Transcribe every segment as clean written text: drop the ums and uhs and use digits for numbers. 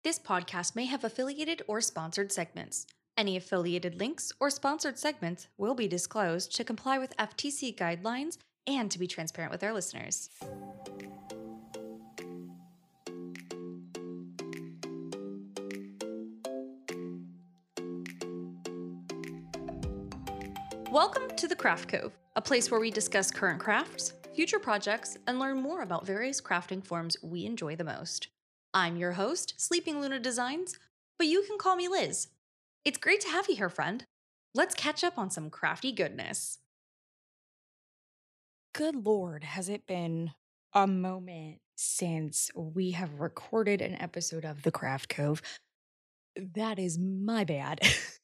This podcast may have affiliated or sponsored segments. Any affiliated links or sponsored segments will be disclosed to comply with FTC guidelines and to be transparent with our listeners. Welcome to the Craft Cove, a place where we discuss current crafts, future projects, and learn more about various crafting forms we enjoy the most. I'm your host, Sleeping Luna Designs, but you can call me Liz. It's great to have you here, friend. Let's catch up on some crafty goodness. Good Lord, has it been a moment since we have recorded an episode of The Craft Cove? That is my bad.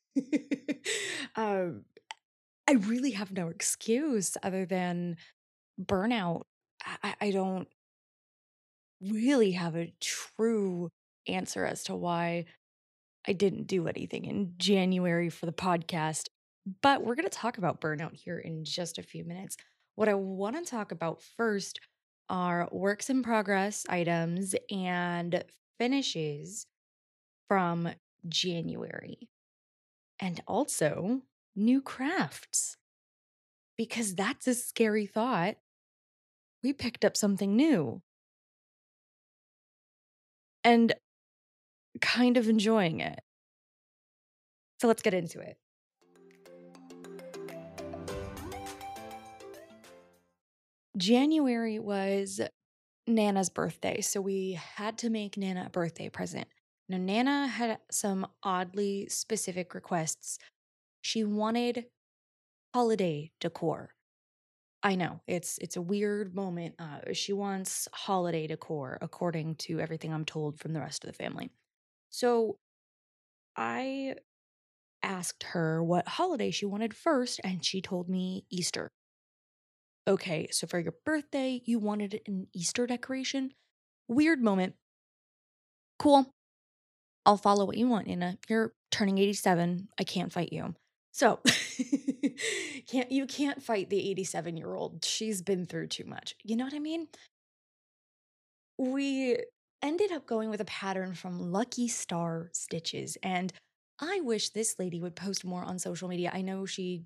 um, I really have no excuse other than burnout. I don't really have a true answer as to why I didn't do anything in January for the podcast, but we're going to talk about burnout here in just a few minutes. What I want to talk about first are works in progress items and finishes from January, and also new crafts, because that's a scary thought. We picked up something new and kind of enjoying it. So let's get into it. January was Nana's birthday, so we had to make Nana a birthday present. Now, Nana had some oddly specific requests. She wanted holiday decor. I know it's a weird moment. She wants holiday decor, according to everything I'm told from the rest of the family. So I asked her what holiday she wanted first, and she told me Easter. Okay, so for your birthday, you wanted an Easter decoration? Weird moment. Cool. I'll follow what you want, Nina. You're turning 87. I can't fight you. So, you can't fight the 87-year-old. She's been through too much. You know what I mean? We ended up going with a pattern from Lucky Star Stitches, and I wish this lady would post more on social media. I know she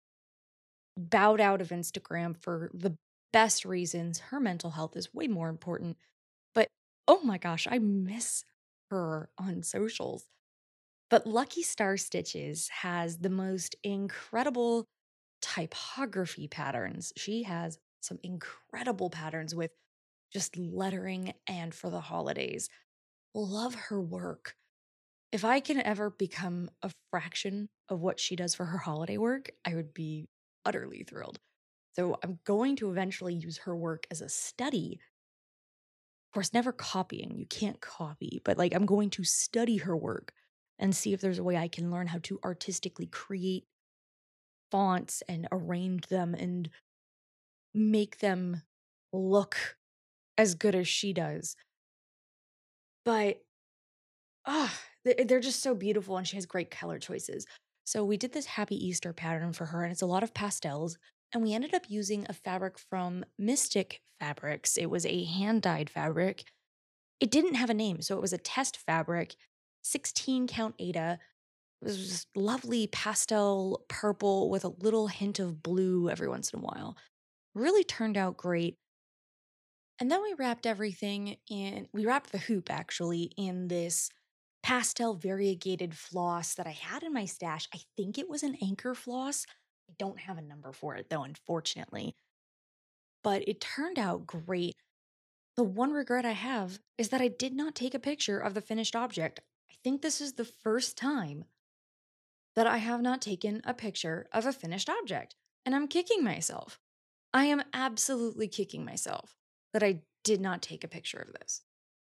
bowed out of Instagram for the best reasons. Her mental health is way more important. But oh my gosh, I miss her on socials. But Lucky Star Stitches has the most incredible typography patterns. She has some incredible patterns with just lettering and for the holidays. Love her work. If I can ever become a fraction of what she does for her holiday work, I would be utterly thrilled. So I'm going to eventually use her work as a study. Of course, never copying. You can't copy, but like I'm going to study her work and see if there's a way I can learn how to artistically create fonts and arrange them and make them look as good as she does. But they're just so beautiful, and she has great color choices. So we did this Happy Easter pattern for her, and it's a lot of pastels. And we ended up using a fabric from Mystic Fabrics. It was a hand-dyed fabric. It didn't have a name, so it was a test fabric, 16 count Aida. It was just lovely pastel purple with a little hint of blue every once in a while. Really turned out great. And then we wrapped we wrapped the hoop actually in this pastel variegated floss that I had in my stash. I think it was an anchor floss. I don't have a number for it though, unfortunately. But it turned out great. The one regret I have is that I did not take a picture of the finished object. I think this is the first time that I have not taken a picture of a finished object, and I'm kicking myself. I am absolutely kicking myself that I did not take a picture of this.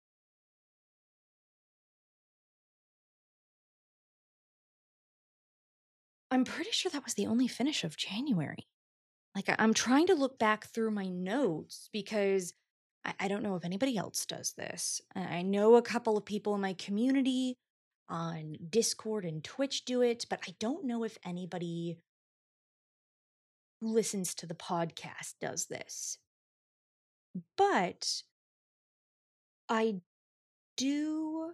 I'm pretty sure that was the only finish of January. Like, I'm trying to look back through my notes because I don't know if anybody else does this. I know a couple of people in my community on Discord and Twitch do it, but I don't know if anybody who listens to the podcast does this. But I do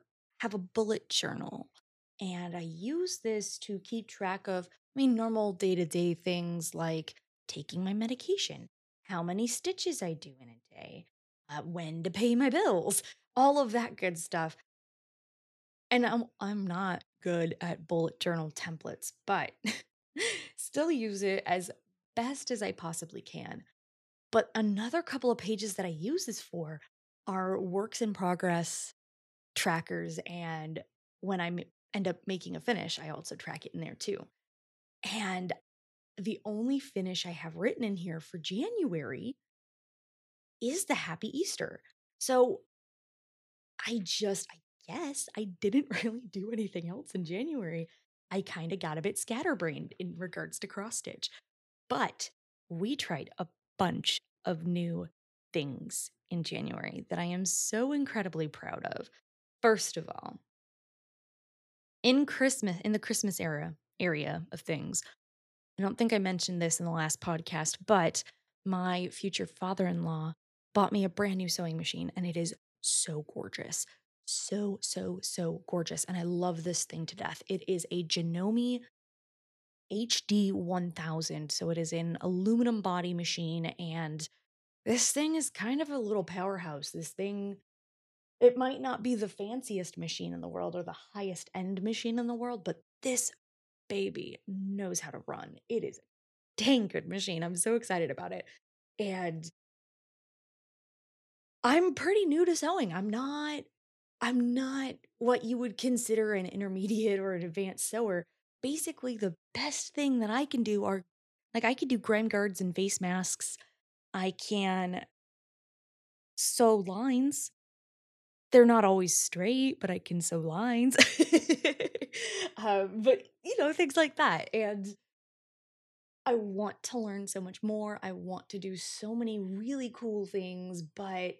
have a bullet journal. And I use this to keep track of, normal day to day things like taking my medication, how many stitches I do in a day, when to pay my bills, all of that good stuff. And I'm not good at bullet journal templates, but still use it as best as I possibly can. But another couple of pages that I use this for are works in progress trackers. And when end up making a finish, I also track it in there too. And the only finish I have written in here for January is the Happy Easter. So I guess I didn't really do anything else in January. I kind of got a bit scatterbrained in regards to cross stitch. But we tried a bunch of new things in January that I am so incredibly proud of. First of all, in the Christmas area of things, I don't think I mentioned this in the last podcast, but my future father-in-law bought me a brand new sewing machine, and it is so gorgeous. So, so, so gorgeous. And I love this thing to death. It is a Janome HD 1000. So it is an aluminum body machine, and this thing is kind of a little powerhouse. This thing, it might not be the fanciest machine in the world or the highest end machine in the world, but this baby knows how to run. It is a dang good machine. I'm so excited about it. And I'm pretty new to sewing. I'm not what you would consider an intermediate or an advanced sewer. Basically, the best thing that I can do are like I can do grime guards and face masks. I can sew lines. They're not always straight, but I can sew lines. But things like that. And I want to learn so much more. I want to do so many really cool things, but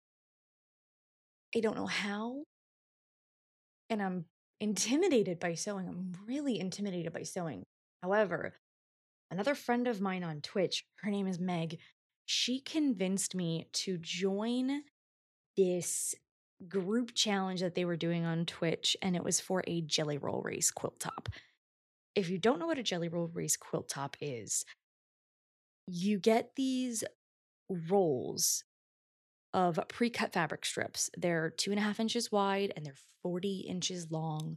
I don't know how. And I'm intimidated by sewing. I'm really intimidated by sewing. However, another friend of mine on Twitch, her name is Meg, she convinced me to join this group challenge that they were doing on Twitch, and it was for a Jelly Roll Race quilt top. If you don't know what a Jelly Roll Race quilt top is, you get these rolls of pre-cut fabric strips. They're 2.5 inches wide and they're 40 inches long.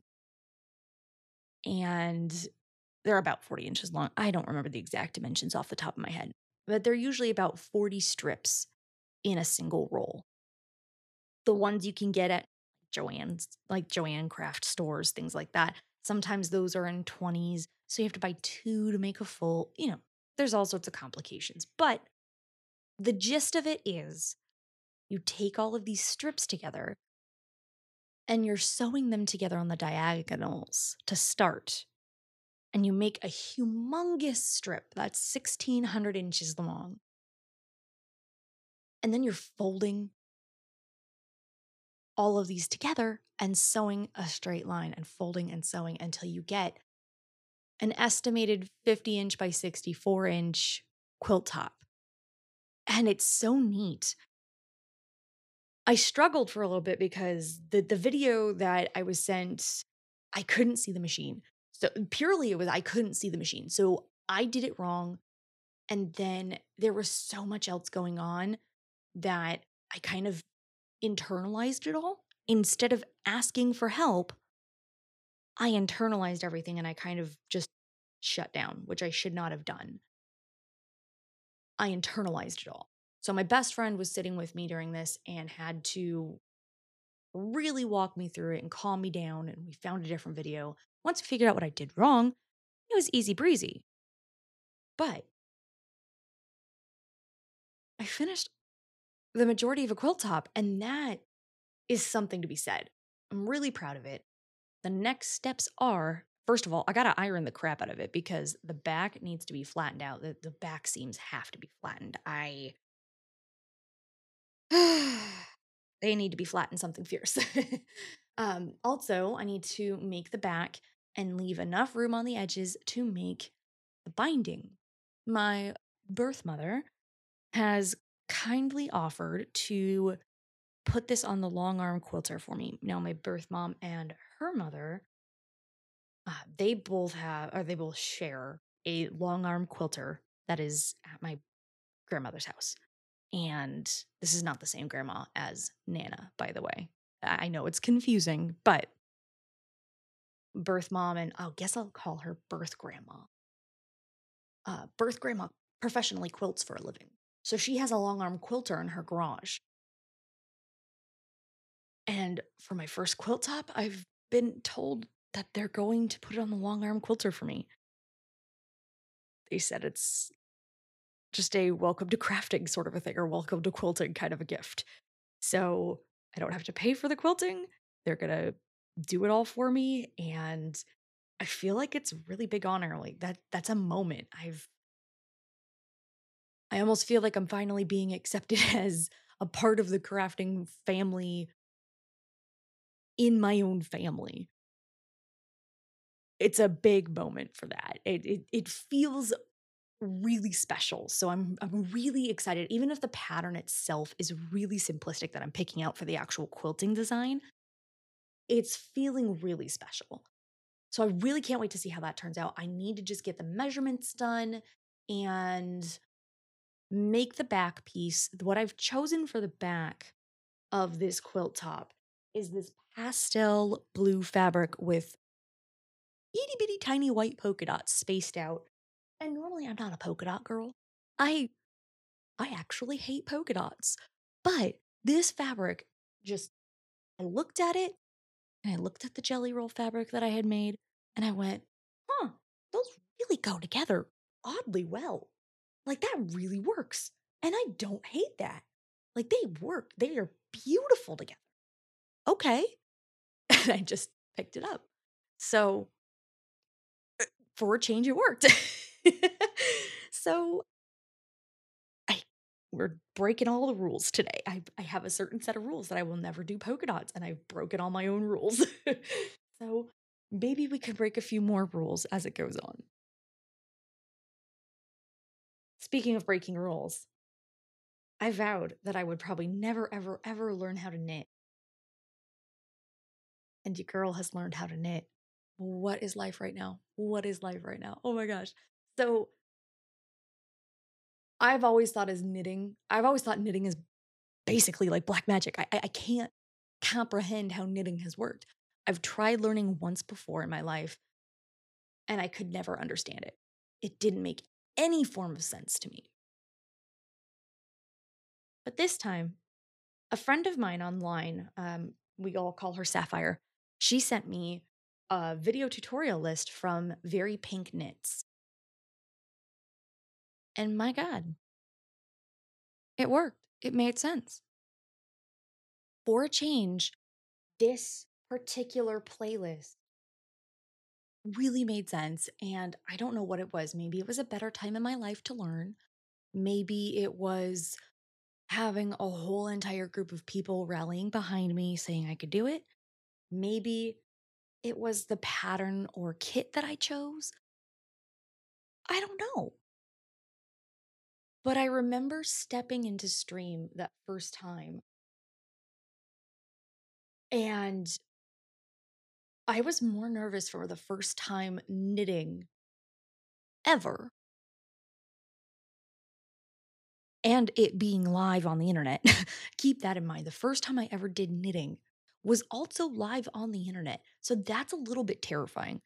And they're about 40 inches long. I don't remember the exact dimensions off the top of my head, but they're usually about 40 strips in a single roll. The ones you can get at Joann craft stores, things like that. Sometimes those are in 20s, so you have to buy 2 to make a full, there's all sorts of complications. But the gist of it is you take all of these strips together and you're sewing them together on the diagonals to start. And you make a humongous strip that's 1,600 inches long. And then you're folding all of these together and sewing a straight line and folding and sewing until you get an estimated 50-inch by 64-inch quilt top. And it's so neat. I struggled for a little bit because the video that I was sent, I couldn't see the machine. So purely it was I couldn't see the machine. So I did it wrong. And then there was so much else going on that I kind of internalized it all. Instead of asking for help, I internalized everything and I kind of just shut down, which I should not have done. I internalized it all. So my best friend was sitting with me during this and had to really walk me through it and calm me down. And we found a different video. Once we figured out what I did wrong, it was easy breezy. But I finished the majority of a quilt top, and that is something to be said. I'm really proud of it. The next steps are, first of all, I got to iron the crap out of it because the back needs to be flattened out. The back seams have to be flattened. They need to be flattened something fierce. Also, I need to make the back and leave enough room on the edges to make the binding. My birth mother has kindly offered to put this on the long arm quilter for me. Now, my birth mom and her mother, they both share a long arm quilter that is at my grandmother's house. And this is not the same grandma as Nana, by the way. I know it's confusing, but birth mom, and I guess I'll call her birth grandma. Birth grandma professionally quilts for a living. So she has a long arm quilter in her garage. And for my first quilt top, I've been told that they're going to put it on the long arm quilter for me. They said it's just a welcome to crafting sort of a thing, or welcome to quilting kind of a gift. So I don't have to pay for the quilting. They're going to do it all for me. And I feel like it's a really big honor. Like that's a moment. I almost feel like I'm finally being accepted as a part of the crafting family in my own family. It's a big moment for that. It feels really special. So I'm really excited. Even if the pattern itself is really simplistic that I'm picking out for the actual quilting design, it's feeling really special. So I really can't wait to see how that turns out. I need to just get the measurements done and make the back piece. What I've chosen for the back of this quilt top is this pastel blue fabric with itty bitty tiny white polka dots spaced out. And normally I'm not a polka dot girl. I actually hate polka dots. But this fabric, just I looked at it and I looked at the jelly roll fabric that I had made and I went, huh, those really go together oddly well. Like that really works. And I don't hate that. Like they work. They are beautiful together. Okay. And I just picked it up. So for a change, it worked. So we're breaking all the rules today. I have a certain set of rules that I will never do polka dots, and I've broken all my own rules. So maybe we can break a few more rules as it goes on. Speaking of breaking rules, I vowed that I would probably never, ever, ever learn how to knit. And your girl has learned how to knit. What is life right now? What is life right now? Oh my gosh. So I've always thought knitting is basically like black magic. I can't comprehend how knitting has worked. I've tried learning once before in my life and I could never understand it. It didn't make any form of sense to me. But this time, a friend of mine online, we all call her Sapphire, she sent me a video tutorial list from Very Pink Knits. And my God, it worked. It made sense. For a change, this particular playlist really made sense. And I don't know what it was. Maybe it was a better time in my life to learn. Maybe it was having a whole entire group of people rallying behind me saying I could do it. Maybe it was the pattern or kit that I chose. I don't know. But I remember stepping into Stream that first time. And I was more nervous for the first time knitting ever. And it being live on the internet. Keep that in mind. The first time I ever did knitting was also live on the internet. So that's a little bit terrifying.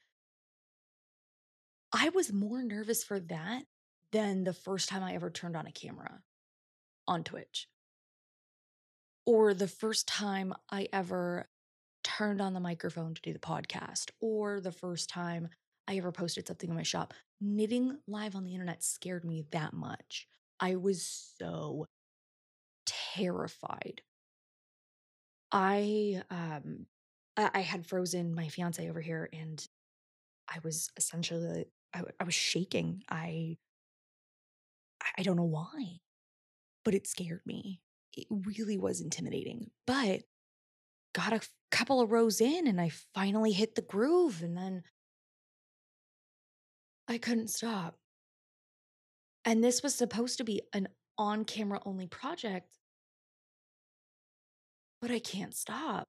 I was more nervous for that than the first time I ever turned on a camera on Twitch. Or the first time I ever turned on the microphone to do the podcast. Or the first time I ever posted something in my shop. Knitting live on the internet scared me that much. I was so terrified. I had Frozen, my fiance over here, and I was essentially I was shaking. I don't know why, but it scared me. It really was intimidating. But got a couple of rows in and I finally hit the groove and then I couldn't stop. And this was supposed to be an on-camera only project. but I can't stop.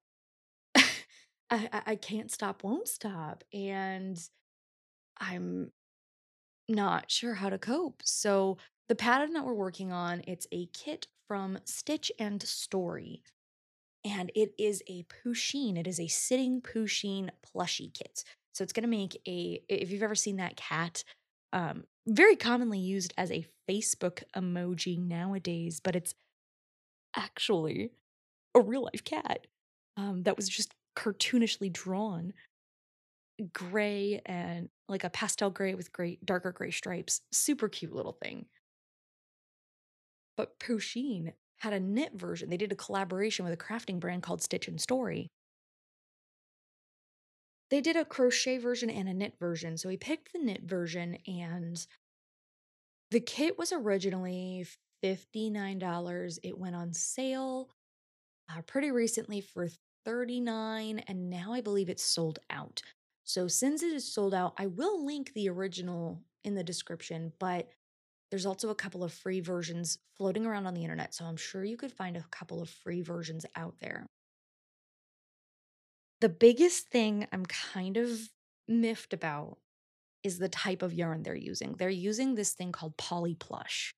I can't stop, won't stop. And I'm not sure how to cope. So the pattern that we're working on, it's a kit from Stitch and Story. And it is a Pusheen. It is a sitting Pusheen plushie kit. So it's gonna make if you've ever seen that cat, very commonly used as a Facebook emoji nowadays, but it's actually a real life cat that was just cartoonishly drawn gray and like a pastel gray with darker gray stripes. Super cute little thing. But Pusheen had a knit version. They did a collaboration with a crafting brand called Stitch and Story. They did a crochet version and a knit version. So we picked the knit version, and the kit was originally $59. It went on sale pretty recently for $39, and now I believe it's sold out. So since it is sold out, I will link the original in the description, but there's also a couple of free versions floating around on the internet, so I'm sure you could find a couple of free versions out there. The biggest thing I'm kind of miffed about is the type of yarn they're using. They're using this thing called Poly Plush.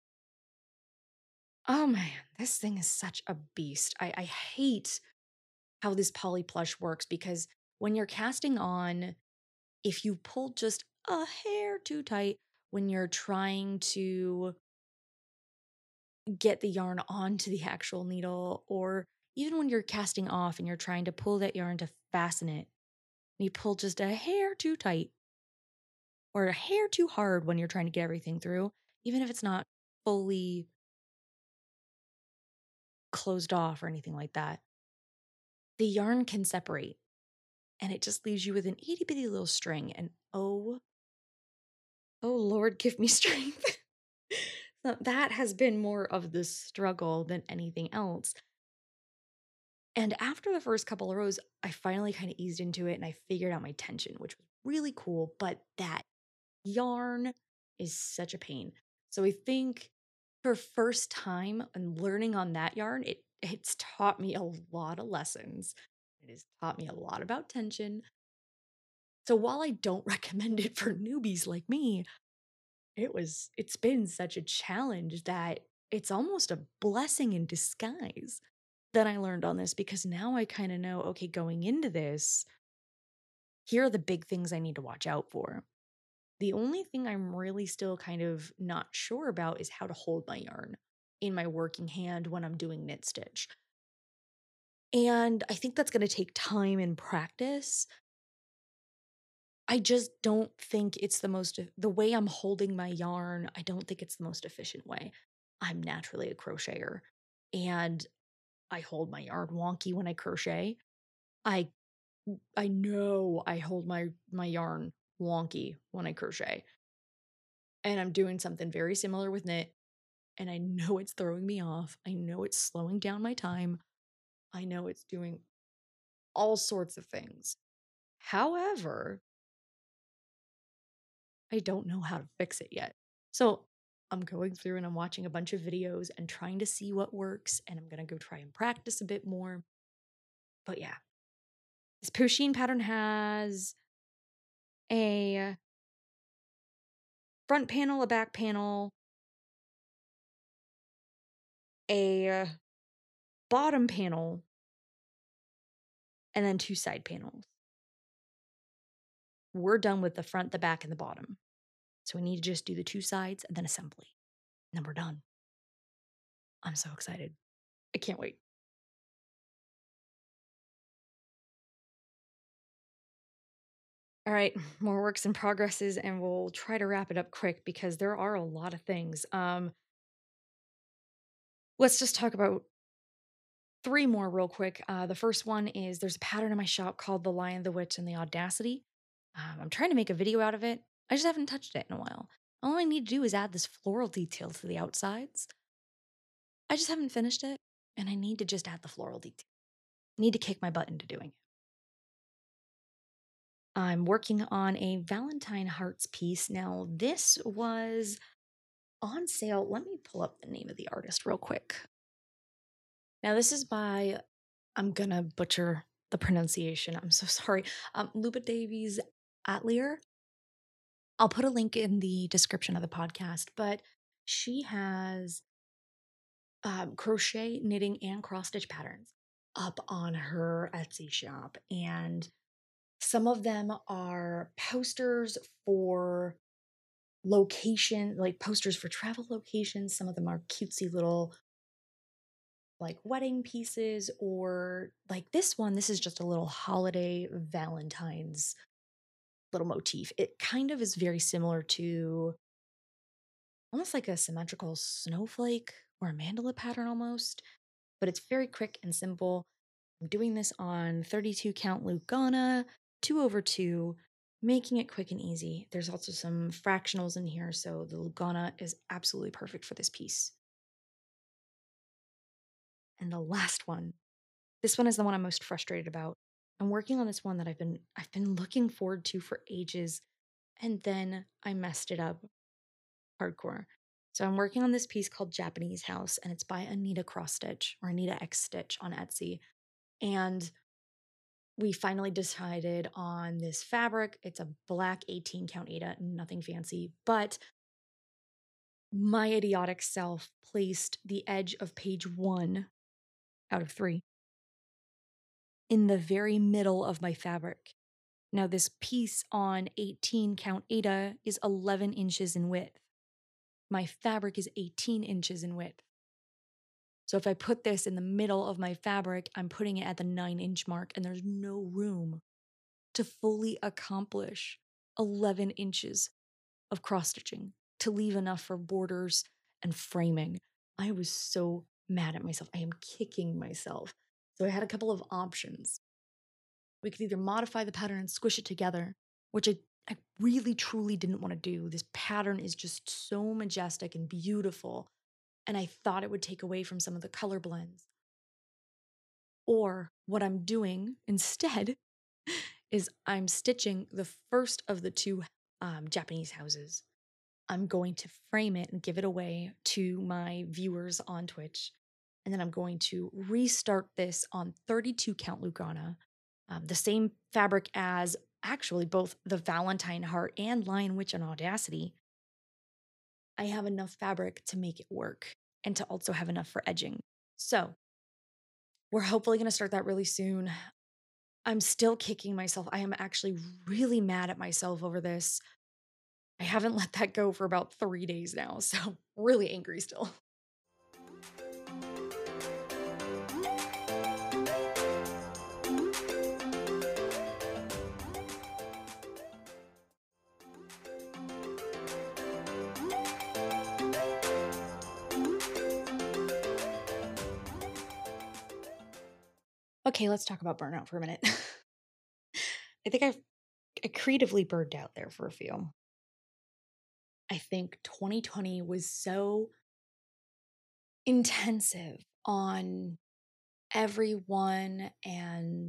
Oh man, this thing is such a beast. I hate how this Poly Plush works because when you're casting on, if you pull just a hair too tight when you're trying to get the yarn onto the actual needle, or even when you're casting off and you're trying to pull that yarn to fasten it, and you pull just a hair too tight or a hair too hard when you're trying to get everything through, even if it's not fully closed off or anything like that, the yarn can separate and it just leaves you with an itty bitty little string. And oh Lord, give me strength. So that has been more of the struggle than anything else. And after the first couple of rows, I finally kind of eased into it and I figured out my tension, which was really cool. But that yarn is such a pain. So I think for first time and learning on that yarn, it's taught me a lot of lessons. It has taught me a lot about tension. So while I don't recommend it for newbies like me, it's been such a challenge that it's almost a blessing in disguise that I learned on this, because now I kind of know, okay, going into this, here are the big things I need to watch out for. The only thing I'm really still kind of not sure about is how to hold my yarn in my working hand when I'm doing knit stitch. And I think that's going to take time and practice. I just don't think it's the way I'm holding my yarn, I don't think it's the most efficient way. I'm naturally a crocheter and I hold my yarn wonky when I crochet. I I know I hold my yarn wonky when I crochet. And I'm doing something very similar with knit, and I know it's throwing me off. I know it's slowing down my time. I know it's doing all sorts of things. However, I don't know how to fix it yet. So I'm going through and I'm watching a bunch of videos and trying to see what works, and I'm going to go try and practice a bit more. But yeah, this Pusheen pattern has a front panel, a back panel, a bottom panel, and then two side panels. We're done with the front, the back, and the bottom. So we need to just do the two sides and then assembly. And then we're done. I'm so excited. I can't wait. All right, more works in progresses, and we'll try to wrap it up quick because there are a lot of things. Let's just talk about three more real quick. The first one is there's a pattern in my shop called The Lion, the Witch, and the Audacity. I'm trying to make a video out of it. I just haven't touched it in a while. All I need to do is add this floral detail to the outsides. I just haven't finished it, and I need to just add the floral detail. I need to kick my butt into doing it. I'm working on a Valentine Hearts piece. Now, this was on sale. Let me pull up the name of the artist real quick. Now, this is by I'm gonna butcher the pronunciation. I'm so sorry. Luba Davies Atlier. I'll put a link in the description of the podcast, but she has crochet, knitting, and cross stitch patterns up on her Etsy shop. And some of them are posters for location, like posters for travel locations. Some of them are cutesy little like wedding pieces, or like this one. This is just a little holiday Valentine's little motif. It kind of is very similar to almost like a symmetrical snowflake or a mandala pattern almost, but it's very quick and simple. I'm doing this on 32 count Lugana, 2/2, making it quick and easy. There's also some fractionals in here, so the Lugana is absolutely perfect for this piece. And the last one, this one is the one I'm most frustrated about. I'm working on this one that I've been looking forward to for ages, and then I messed it up hardcore. So I'm working on this piece called Japanese House, and it's by Anita Cross Stitch or Anita X Stitch on Etsy. And we finally decided on this fabric. It's a black 18 count Aida, nothing fancy, but my idiotic self placed the edge of page 1 out of 3 in the very middle of my fabric. Now, this piece on 18 count Aida is 11 inches in width. My fabric is 18 inches in width. So if I put this in the middle of my fabric, I'm putting it at the 9-inch mark, and there's no room to fully accomplish 11 inches of cross stitching to leave enough for borders and framing. I was so mad at myself. I am kicking myself. So I had a couple of options. We could either modify the pattern and squish it together, which I really truly didn't want to do. This pattern is just so majestic and beautiful, and I thought it would take away from some of the color blends. Or what I'm doing instead is I'm stitching the first of the two Japanese houses. I'm going to frame it and give it away to my viewers on Twitch. And then I'm going to restart this on 32 count Lugana, the same fabric as actually both the Valentine Heart and Lion Witch on Audacity. I have enough fabric to make it work and to also have enough for edging. So we're hopefully going to start that really soon. I'm still kicking myself. I am actually really mad at myself over this. I haven't let that go for about 3 days now, so really angry still. Okay, let's talk about burnout for a minute. I think I creatively burned out there for a few. I think 2020 was so intensive on everyone, and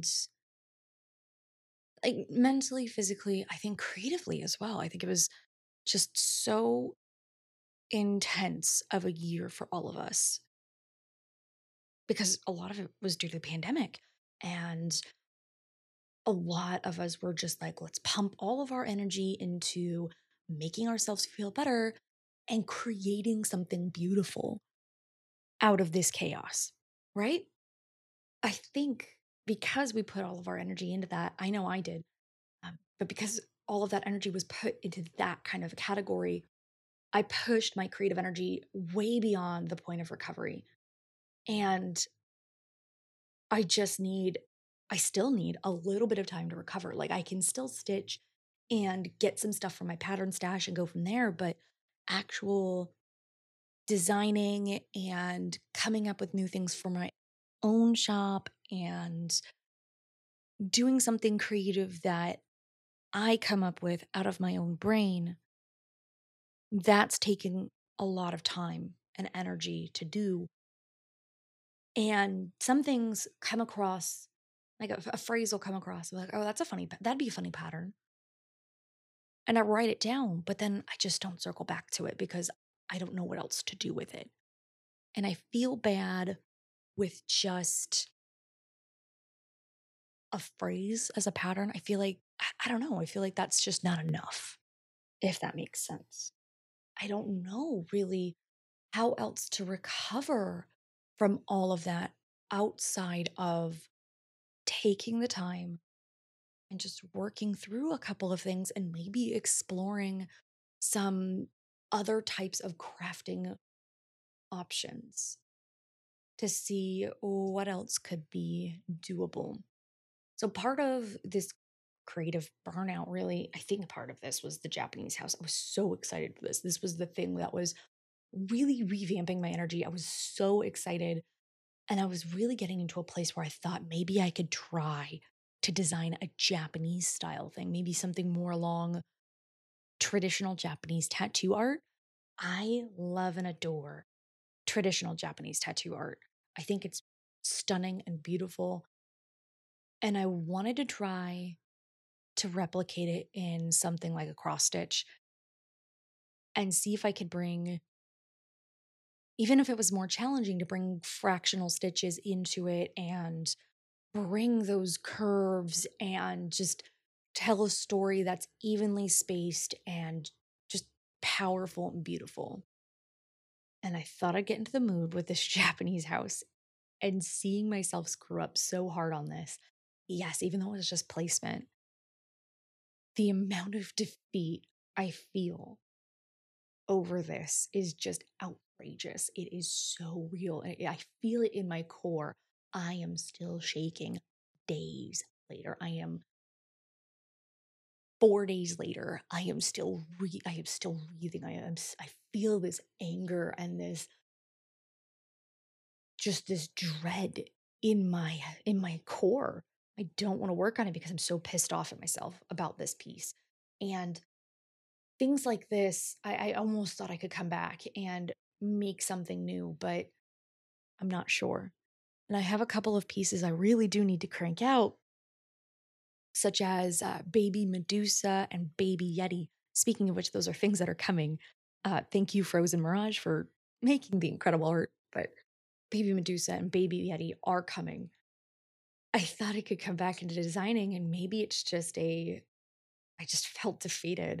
like mentally, physically, I think creatively as well. I think it was just so intense of a year for all of us because a lot of it was due to the pandemic. And a lot of us were just like, let's pump all of our energy into making ourselves feel better and creating something beautiful out of this chaos, right? I think because we put all of our energy into that, I know I did, but because all of that energy was put into that kind of category, I pushed my creative energy way beyond the point of recovery. And I still need a little bit of time to recover. Like I can still stitch and get some stuff from my pattern stash and go from there, but actual designing and coming up with new things for my own shop and doing something creative that I come up with out of my own brain, that's taken a lot of time and energy to do. And some things come across, like a phrase will come across, like, oh, that'd be a funny pattern. And I write it down, but then I just don't circle back to it because I don't know what else to do with it. And I feel bad with just a phrase as a pattern, I feel like, I don't know, I feel like that's just not enough, if that makes sense. I don't know really how else to recover from all of that outside of taking the time and just working through a couple of things and maybe exploring some other types of crafting options to see what else could be doable. So, part of this creative burnout, really, I think part of this was the Japanese house. I was so excited for this. This was the thing that was really revamping my energy. I was so excited. And I was really getting into a place where I thought maybe I could try to design a Japanese style thing, maybe something more along traditional Japanese tattoo art. I love and adore traditional Japanese tattoo art. I think it's stunning and beautiful. And I wanted to try to replicate it in something like a cross stitch and see if I could bring, even if it was more challenging, to bring fractional stitches into it and bring those curves and just tell a story that's evenly spaced and just powerful and beautiful. And I thought I'd get into the mood with this Japanese house, and seeing myself screw up so hard on this. Yes, even though it was just placement, the amount of defeat I feel over this is just outrageous. It is so real. I feel it in my core. I am still shaking days later. I am 4 days later. I am still breathing. I feel this anger and this dread in my core. I don't want to work on it because I'm so pissed off at myself about this piece. And things like this, I almost thought I could come back and make something new, but I'm not sure. And I have a couple of pieces I really do need to crank out, such as Baby Medusa and Baby Yeti. Speaking of which, those are things that are coming. Thank you, Frozen Mirage, for making the incredible art. But Baby Medusa and Baby Yeti are coming. I thought I could come back into designing, and maybe it's just I just felt defeated.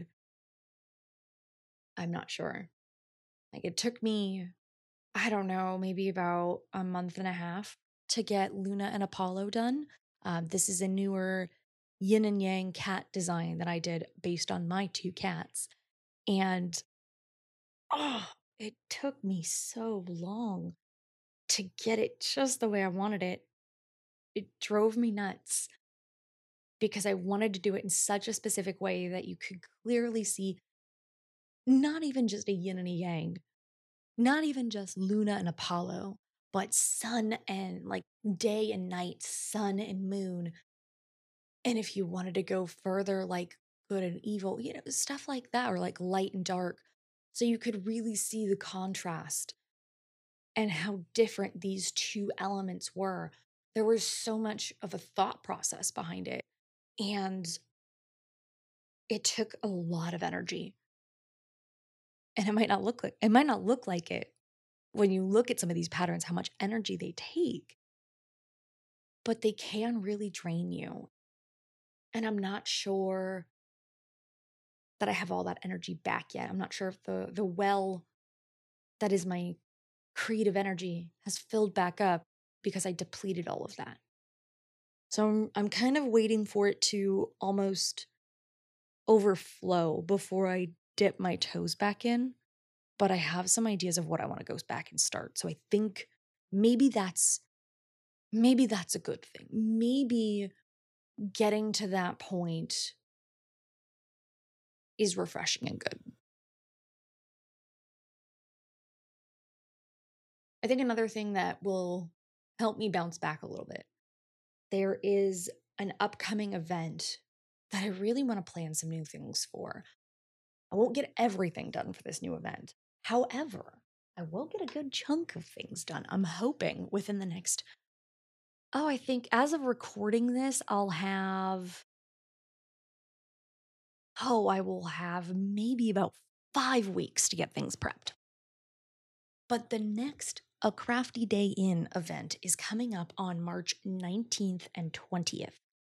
I'm not sure. Like, it took me, I don't know, maybe about a month and a half to get Luna and Apollo done. This is a newer yin and yang cat design that I did based on my two cats. And oh, it took me so long to get it just the way I wanted it. It drove me nuts because I wanted to do it in such a specific way that you could clearly see not even just a yin and a yang, not even just Luna and Apollo, but sun and like day and night, sun and moon. And if you wanted to go further, like good and evil, stuff like that, or like light and dark. So you could really see the contrast and how different these two elements were. There was so much of a thought process behind it. And it took a lot of energy. And it might not look like it when you look at some of these patterns, how much energy they take, but they can really drain you. And I'm not sure that I have all that energy back yet. I'm not sure if the well that is my creative energy has filled back up because I depleted all of that. So I'm kind of waiting for it to almost overflow before I dip my toes back in. But I have some ideas of what I want to go back and start. So I think maybe that's a good thing. Maybe getting to that point is refreshing and good. I think another thing that will help me bounce back a little bit, there is an upcoming event that I really want to plan some new things for. I won't get everything done for this new event. However, I will get a good chunk of things done. I'm hoping within the next, I think as of recording this, I will have maybe about 5 weeks to get things prepped. But the next A Crafty Day In event is coming up on March 19th and 20th.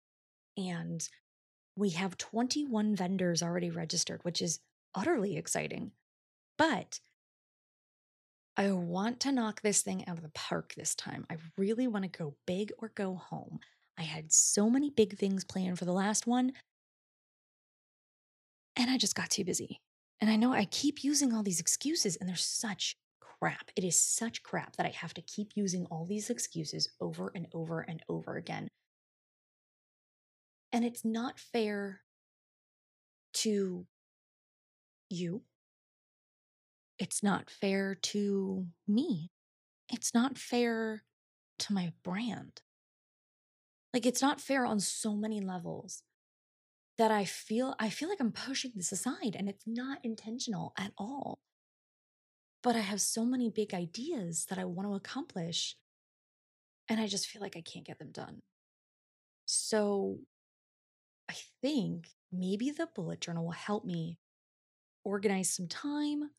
And we have 21 vendors already registered, which is utterly exciting. But I want to knock this thing out of the park this time. I really want to go big or go home. I had so many big things planned for the last one, and I just got too busy. And I know I keep using all these excuses, and they're such crap. It is such crap that I have to keep using all these excuses over and over and over again. And it's not fair to you. It's not fair to me. It's not fair to my brand. Like, it's not fair on so many levels that I feel like I'm pushing this aside, and it's not intentional at all. But I have so many big ideas that I want to accomplish, and I just feel like I can't get them done. So I think maybe the bullet journal will help me organize some time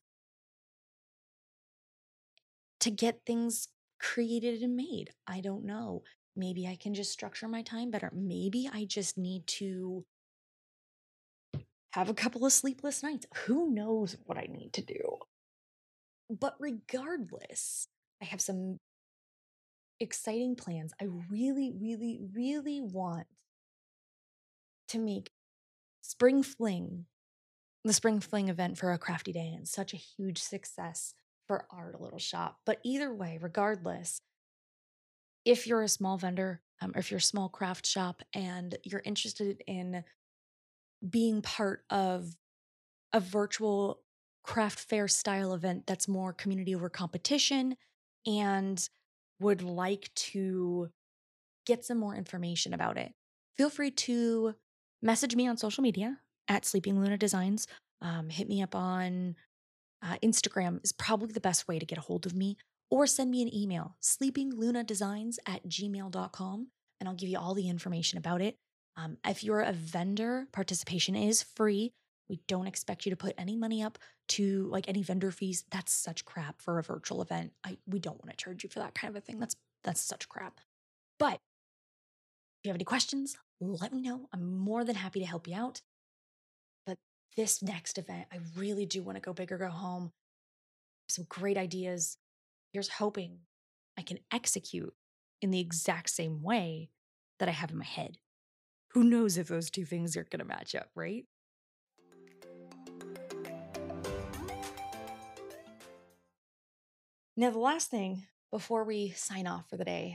to get things created and made. I don't know. Maybe I can just structure my time better. Maybe I just need to have a couple of sleepless nights. Who knows what I need to do? But regardless, I have some exciting plans. I really, really, really want to make Spring Fling, the Spring Fling event for a crafty day, and such a huge success for our little shop. But either way, regardless, if you're a small vendor, or if you're a small craft shop and you're interested in being part of a virtual craft fair style event that's more community over competition and would like to get some more information about it, feel free to message me on social media at Sleeping Luna Designs. Hit me up on Instagram is probably the best way to get a hold of me, or send me an email, sleepinglunadesigns@gmail.com, and I'll give you all the information about it. If you're a vendor, participation is free. We don't expect you to put any money up to like any vendor fees. That's such crap for a virtual event. We don't want to charge you for that kind of a thing. That's such crap. But if you have any questions, let me know. I'm more than happy to help you out. But this next event, I really do want to go big or go home. Some great ideas. Here's hoping I can execute in the exact same way that I have in my head. Who knows if those two things are going to match up, right? Now, the last thing before we sign off for the day,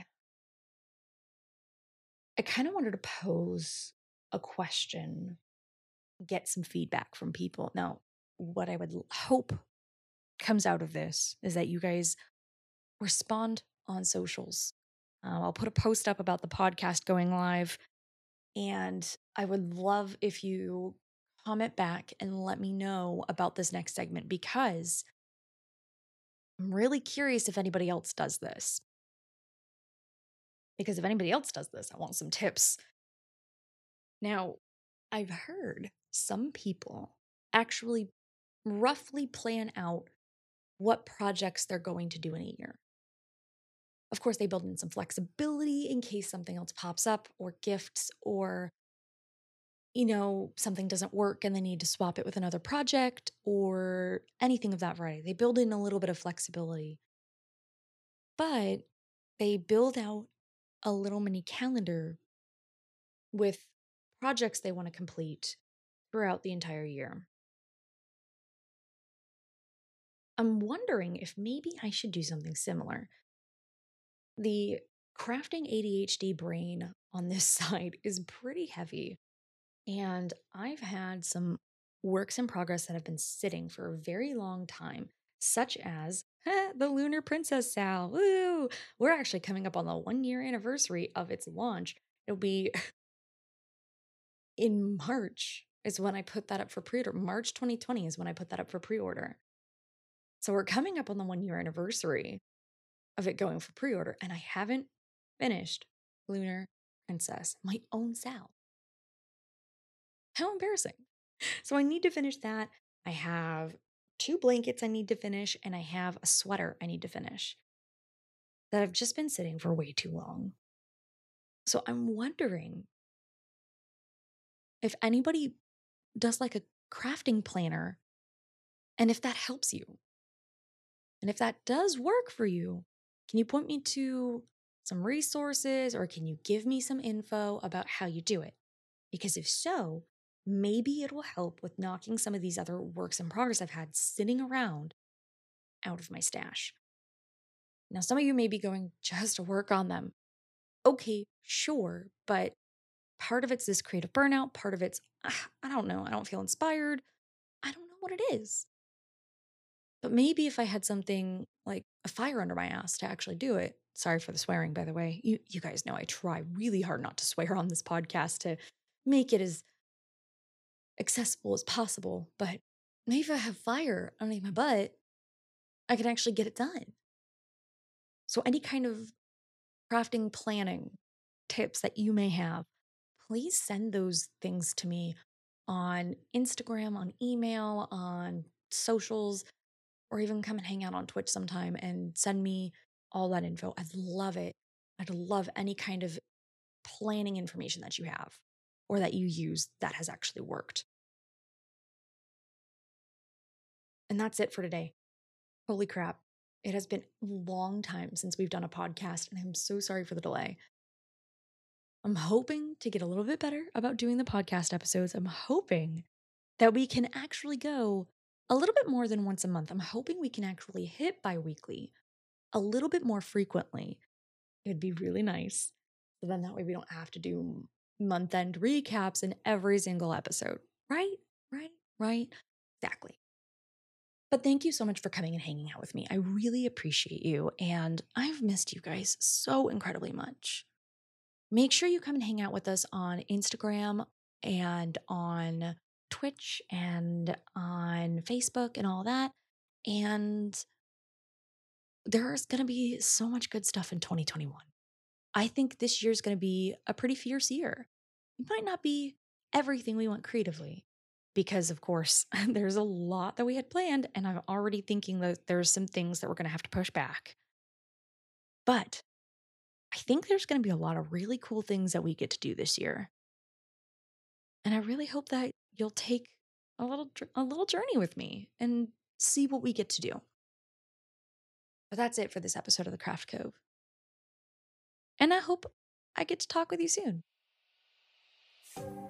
I kind of wanted to pose a question, get some feedback from people. Now, what I would hope comes out of this is that you guys respond on socials. I'll put a post up about the podcast going live, and I would love if you comment back and let me know about this next segment, because I'm really curious if anybody else does this. Because if anybody else does this, I want some tips. Now, I've heard some people actually roughly plan out what projects they're going to do in a year. Of course, they build in some flexibility in case something else pops up, or gifts, or something doesn't work and they need to swap it with another project, or anything of that variety. They build in a little bit of flexibility, but they build out a little mini calendar with projects they want to complete throughout the entire year. I'm wondering if maybe I should do something similar. The crafting ADHD brain on this side is pretty heavy, and I've had some works in progress that have been sitting for a very long time, such as the Lunar Princess Sal. Woo! We're actually coming up on the 1 year anniversary of its launch. It'll be in March is when I put that up for pre-order. March 2020 is when I put that up for pre-order. So we're coming up on the 1 year anniversary of it going for pre-order, and I haven't finished Lunar Princess, my own Sal. How embarrassing. So I need to finish that. I have 2 blankets I need to finish, and I have a sweater I need to finish that have just been sitting for way too long. So I'm wondering if anybody does like a crafting planner and if that helps you. And if that does work for you, can you point me to some resources or can you give me some info about how you do it? Because if so, maybe it will help with knocking some of these other works in progress I've had sitting around out of my stash. Now, some of you may be going, just to work on them. Okay, sure, but part of it's this creative burnout, part of it's, I don't know, I don't feel inspired. I don't know what it is. But maybe if I had something like a fire under my ass to actually do it. Sorry for the swearing, by the way. You guys know I try really hard not to swear on this podcast to make it as accessible as possible. But maybe if I have fire underneath my butt, I can actually get it done. So any kind of crafting planning tips that you may have, please send those things to me on Instagram, on email, on socials, or even come and hang out on Twitch sometime and send me all that info. I'd love it. I'd love any kind of planning information that you have or that you use that has actually worked. And that's it for today. Holy crap. It has been a long time since we've done a podcast, and I'm so sorry for the delay. I'm hoping to get a little bit better about doing the podcast episodes. I'm hoping that we can actually go a little bit more than once a month. I'm hoping we can actually hit bi-weekly a little bit more frequently. It'd be really nice. So then that way we don't have to do month-end recaps in every single episode. Right? Right? Exactly. But thank you so much for coming and hanging out with me. I really appreciate you. And I've missed you guys so incredibly much. Make sure you come and hang out with us on Instagram and on Twitch and on Facebook and all that. And there's going to be so much good stuff in 2021. I think this year's going to be a pretty fierce year. It might not be everything we want creatively because, of course, there's a lot that we had planned, and I'm already thinking that there's some things that we're going to have to push back. But I think there's going to be a lot of really cool things that we get to do this year. And I really hope that you'll take a little journey with me and see what we get to do. But that's it for this episode of the Craft Cove. And I hope I get to talk with you soon.